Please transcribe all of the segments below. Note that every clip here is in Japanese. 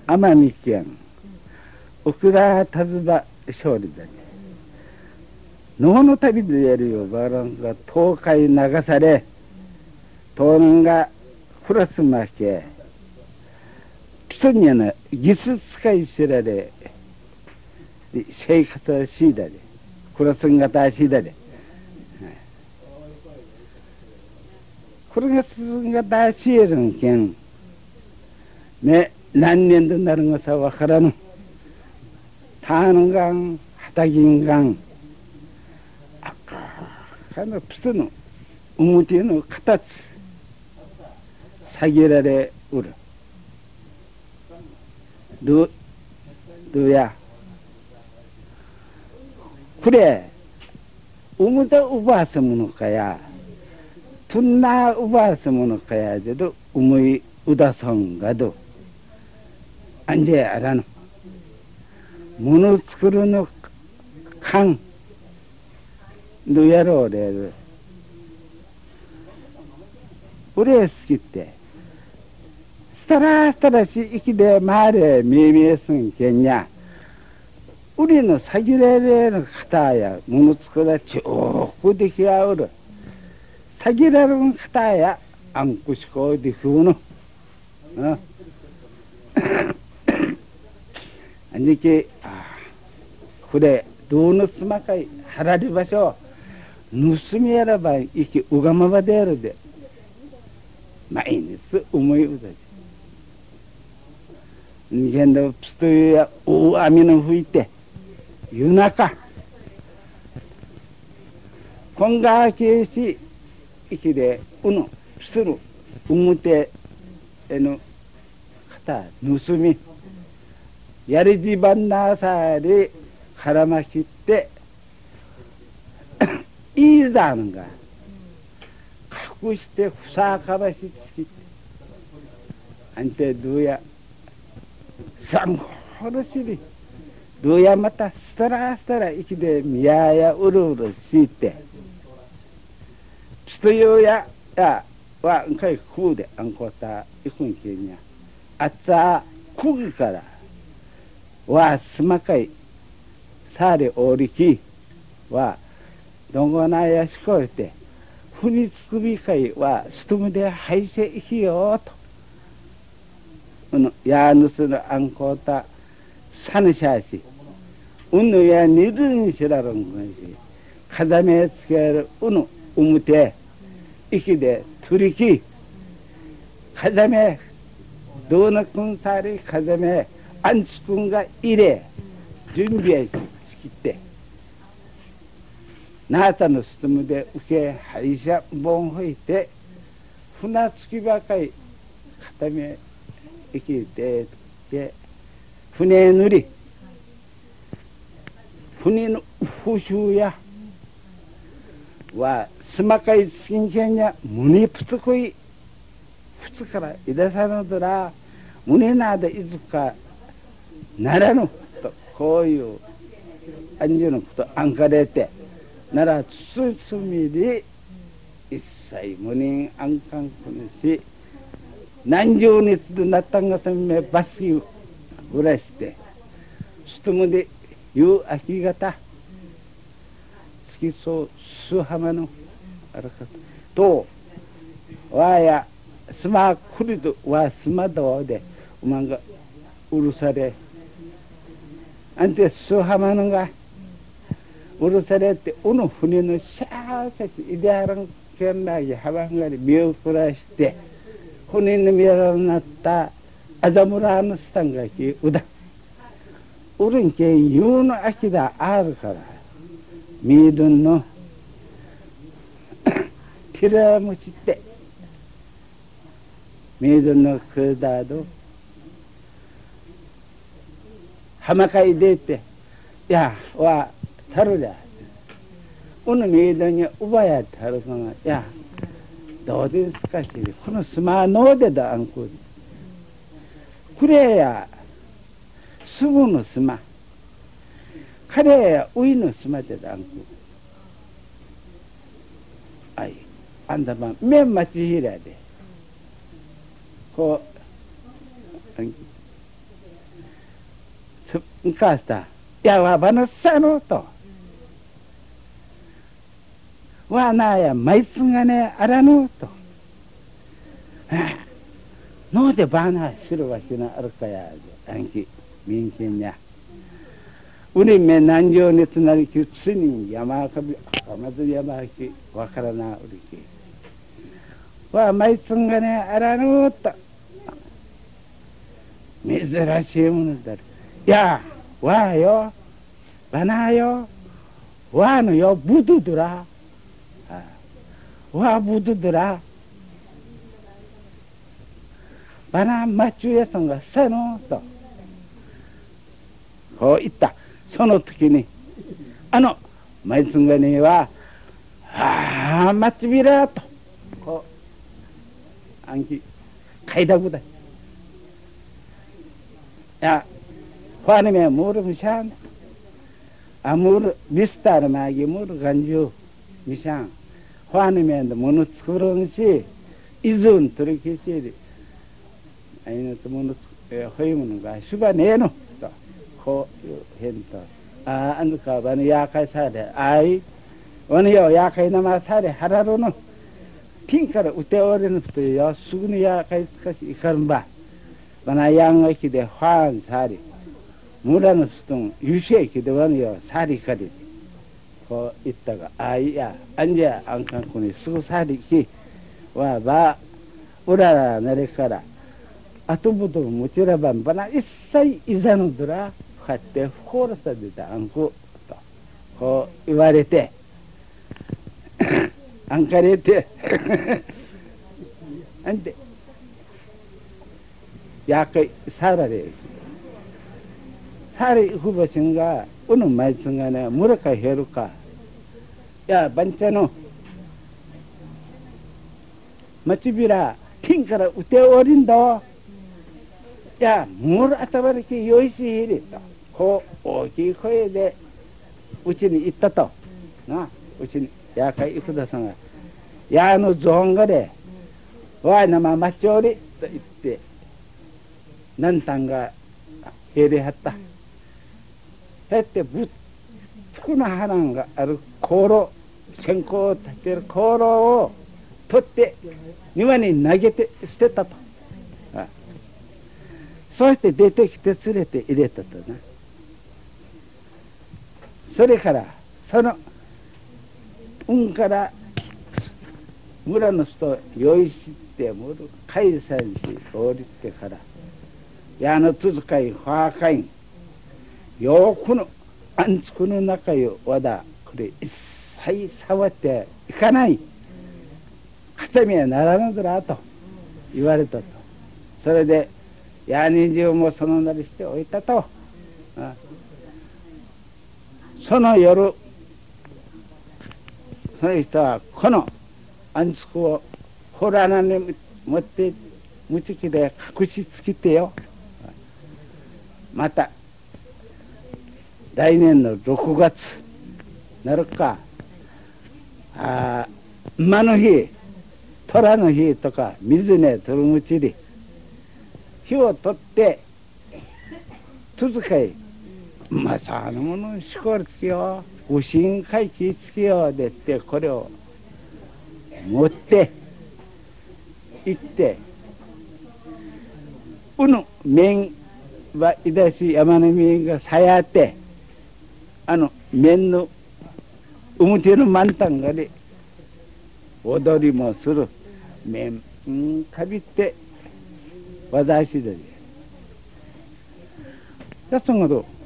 奄美県奥田達馬勝利だね。能の旅でやるよバランが東海流され東南がクラスマケピソニアのギス使い知られ生活はしいだでクラスがたしだでクラスがたしえるんけんね何年となるのさわからぬターンガンハタギンガン赤のピソの表の形下げられうるどうやこれumuda ubasa mono kaya tunna ubasa mono kaya dedo umui udason ga do anje arano mono tsukuru no kan do yaro de ure sukiってしたらし生きで回れ見え見えすんけんや売りのさぎれれる方やものつくらちおくできあうるさぎれる方やあんくしこでふうのあんじきこれどうのすまかいはらり場所盗みやらばいきうがまばでやるで毎日思いうだじ人間のピストや大網の吹いて夜中こんがけし生きでうのピスる表への方盗みやりじばんなさりからまきっていいざんが隠してふさかばしつきあんてどうやさんほろしりどうやまたスタラ生きでみややうるうるしてピトヨやはんかいくうであんこたいくんけんやあっさくぎからはすまかいされおりきはどんごなやしこえてふにつくびかいはすとむではいせいきよとやぬすのあんこたさぬしゃしうぬやにるにしらろんこんしかざめつけるうむていきでとりきかざめどうなくんさりかざめあんちくんがいれ準備しつきってなあたのすとむで受けはいしゃぼんほいて船つきばかいかためいきで船塗り船の風習やはすまかいつきんけんやむにぷつこいふつからいださのどらむになでいずかならぬとこういうあんじゅのことあんかれてならつつみで一切むにあんかんくにし何十日でなったんがせんめばしぐらしてすとむで夕明け方月そうすはまのあらかとわやすまくりとわすまどうでうまんがうるされあんてすはまのがうるされってうの船のシャーシャシいであらんけんなやはばんがり身をふらして船の見られなったあざむらのスタンがきうだうるんけんゆうの秋だあるからみどんのティラムチってみどんのくだど浜海でっていやわたるだうのみどんにうばやたるそのいやどうですかしこのスマのでだあんこくれやすぐのスマカレーやウイのスマでだあんこあいあんだま麺待ちひらでこう kasta ya wa banasano to wa na ya maitsungane aranu to no de bana shiruwa hina arkaya anki minkenya 우리 맨난조 네트나리 규츠니 야마카비 아마도 야마키 와카라나 우리키 와 마이승간에 알아놓았다 미즈라시문들 야 와요 바나요 와는요 무두더라 와 무두더라 바나 마추에선가 세노 또 있다その時にマイツンガニはマッチビラーとこう暗記書いたことだやファニメムールミシャンムールミスターのマギムールガンジュミシャンファニメのもの作るんし依存取り消しであいのつものほいものがしばねえのとこういう変とあんかばねやかいされあいわねよやかいなまされはらろのティンからうておれぬとよすぐにやかいつかしいかんばわなやんがきでファンさり村の人のゆしえきでわねよさりかりこう言ったがあいやあんじゃあんかんこにすぐさりきわばうららなれからあとぶともちらばんばな一切いざのどら買ってフォルサでたあんことこう言われてあんかれてあんでやかいさられされふばしんがうぬまいつんがねむらかへるかやばんちゃのまちびらティンからうておりんだいやむらあたばりきよいしいりとこう大きい声でうちに行ったとなうちにやかいいくださんがやのゾーンがでわいなままちょりと言ってなんたんがへりはったへってぶっつくな花がある香炉線香を立てる香炉を取って庭に投げて捨てたとそして出てきて連れて入れたとなそれからそのから村の人用意してもる解散し降りてから矢の続かいファーカインよくのあんつくの中よわだこれ一切触っていかないはちゃみはならぬぞらと言われたとそれで矢人中もそのなりしておいたとその夜その人はこのあんつくをホラー穴に持って無知気で隠しつけてよまた来年の6月なるか馬の日虎の日とか水ね取るむちり火を取って続かいまさのものしこるつきよご神会気つきよでってこれを持って行って面はいだし山の面がさやって面の表の満タンがで踊りもする面かびって技しでやそのど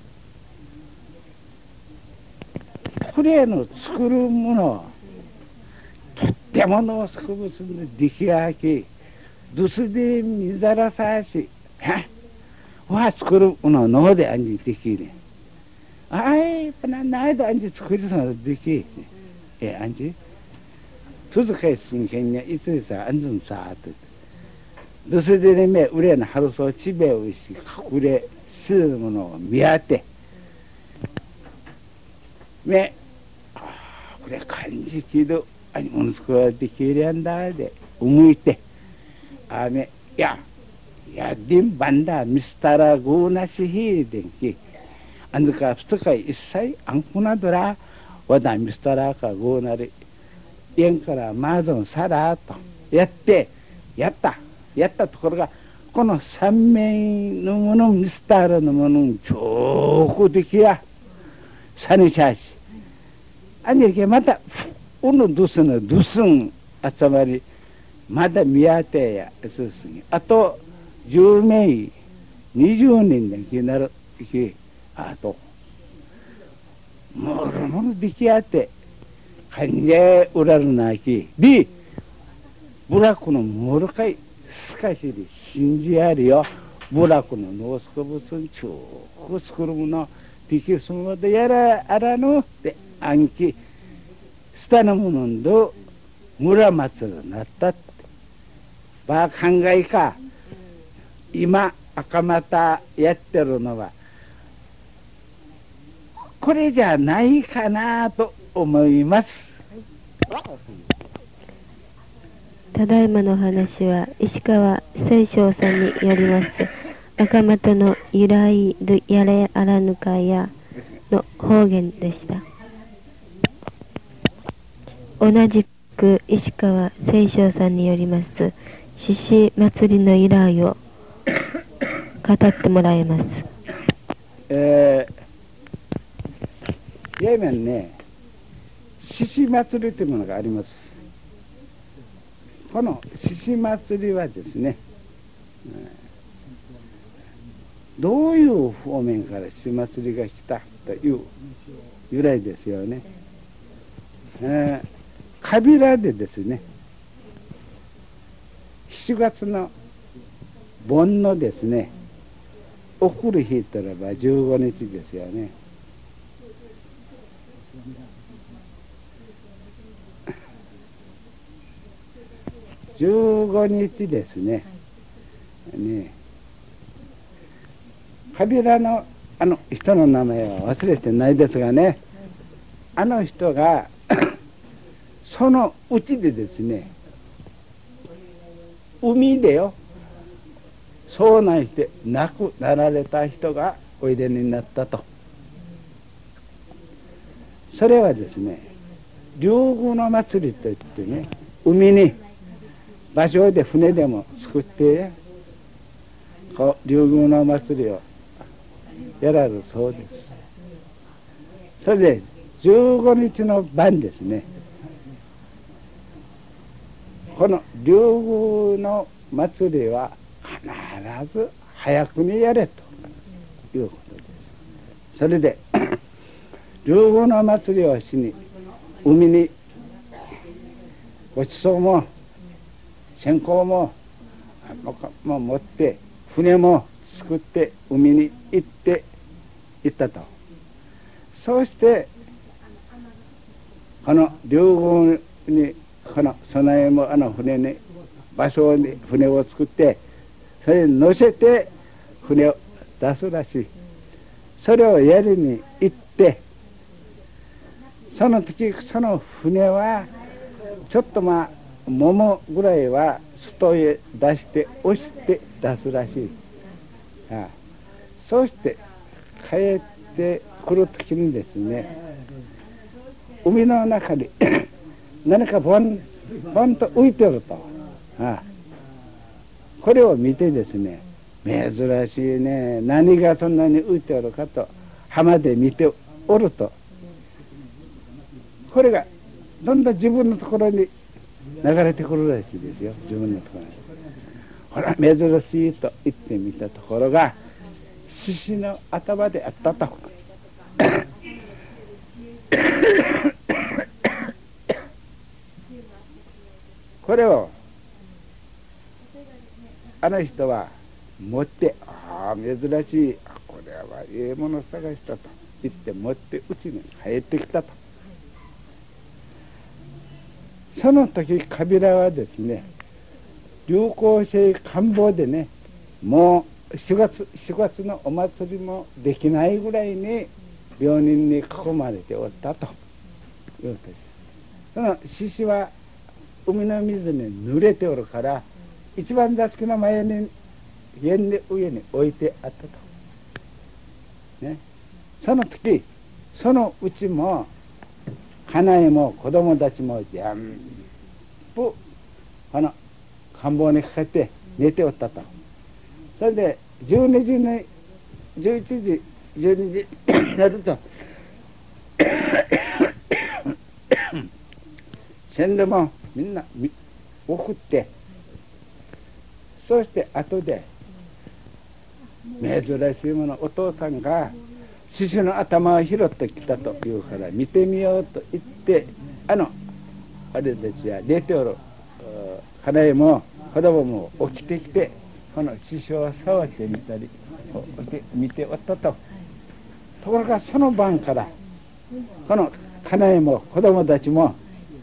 これの作るものはとってもの植物で出来上げどすで見ざらさしわ作るもののであんじできねあいないであんじ作りそうなできあんじ続けすんけんやいつさあんずんさあってどすでめうれの春そうちべおいし隠れするものを見当てめこれ感じきどあにものすこやできりゃんだで思いてあめややりんばんだミスタラグーナシヒーデンキあんずか2日一切あんこなどらわだミスタラかグーナリ家からマゾンサラとやったところがこの三名のものミスターのもの超高的やサニシャーシあんじゃけまたうぬどすのどすん集まりまだ見当てやすすぎあと10名20人できなるきあともろもろできあって患者うらるなきでブラックのもろかいすかしり信じあるよブラックの農作物にちょう作るものできすまでやらあらぬって暗記したのものんど村祭りになったってば考えか今赤股やってるのはこれじゃないかなと思います。 ただいまの話は石川清正さんによります赤股の由来やれあらぬかやの方言でした。同じく石川清正さんによります獅子祭りの由来を語ってもらいます。 やいめんね獅子祭りというものがあります。この獅子祭りはですね、どういう方面から獅子祭りが来たという由来ですよね。カビラでですね7月の盆のですね送る日とれば15日ですよね。15日ですね。カビラのあの人の名前は忘れてないですがね、あの人がそのうちでですね海でよ遭難して亡くなられた人がおいでになったと。それはですね竜宮の祭りといってね海に場所で船でも作ってこう竜宮の祭りをやられるそうです。それで15日の晩ですねこの竜宮の祭りは必ず早くにやれということです。それで竜宮の祭りをしに海にごちそうも線香も持って船も作って海に行ったと。そうしてこの竜宮にこの備えも船に場所に船を作ってそれに乗せて船を出すらしい。それをやりに行ってその時その船はちょっとももぐらいは外へ出して押して出すらしい。そうして帰ってくる時にですね海の中に何かボンと浮いてると。これを見てですね珍しいね何がそんなに浮いておるかと浜で見ておるとこれがどんどん自分のところに流れてくるらしいですよ。自分のところにほら珍しいと言ってみたところが獅子の頭であったとこれをあの人は持って珍しいこれはええもの探したと言って持ってうちに帰ってきたと。その時カビラはですね流行性感冒でねもう4月のお祭りもできないぐらいに病人に囲まれておったということです。その獅子は海の水に濡れておるから一番座敷の前に縁の上に置いてあったと、ね、その時そのうちも家内も子供たちも全部この看板にかかって寝ておったと。それで12時に11時12時になると先祖もみんな送って、そして後で珍しいものお父さんが獅子の頭を拾ってきたと言うから見てみようと言って、あれたちは寝ておる家内も子供も起きてきてこの獅子を触ってみたり見ておったと。ところがその晩からこの家内も子供たちも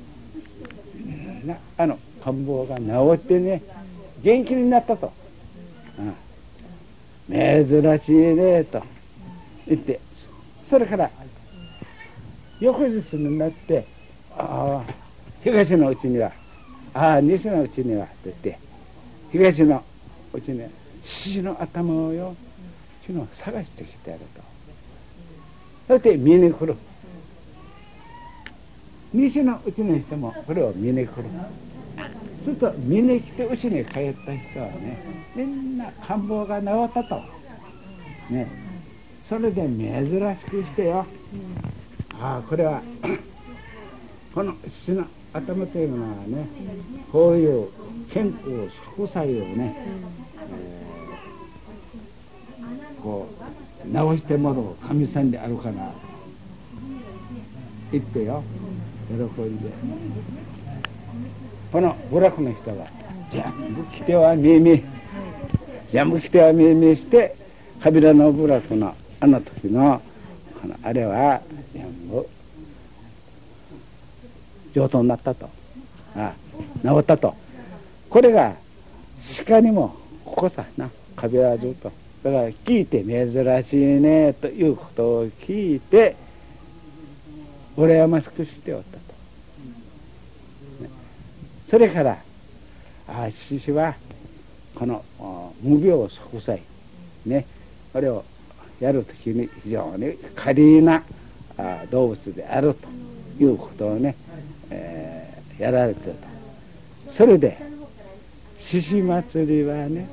感冒が治ってね元気になったと、珍しいねと言って、それから翌日になって東のうちには西のうちにはって言って、東のうちには獅子の頭をよ昨日探してきてやると。そして見に来る。西のうちの人もこれを見に来る。すると見に来てうちに帰った人はねみんな感冒が治ったとね。それで珍しくしてよ、これはこの獅子の頭というのはねこういう健康祝祭をね、こう直してもらう神さんであるかな言ってよ喜んで、この部落の人が全部来ては耳してカビラの部落のあの時のあれは全部上等になったと、治ったと。これが鹿にもここさなカビラずっとだから聞いて珍しいねということを聞いて羨ましくしておったと、それから獅子はこの無病息災ねこれをやるときに非常に華麗な動物であるということをね、やられていると。それで獅子祭りはね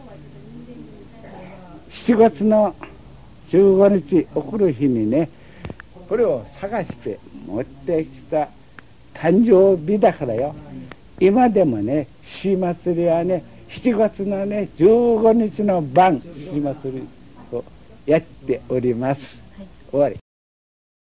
7月の15日送る日にねこれを探して持ってきた誕生日だからよ。今でもね獅子祭りはね7月のね15日の晩獅子祭りをやっております。終わり。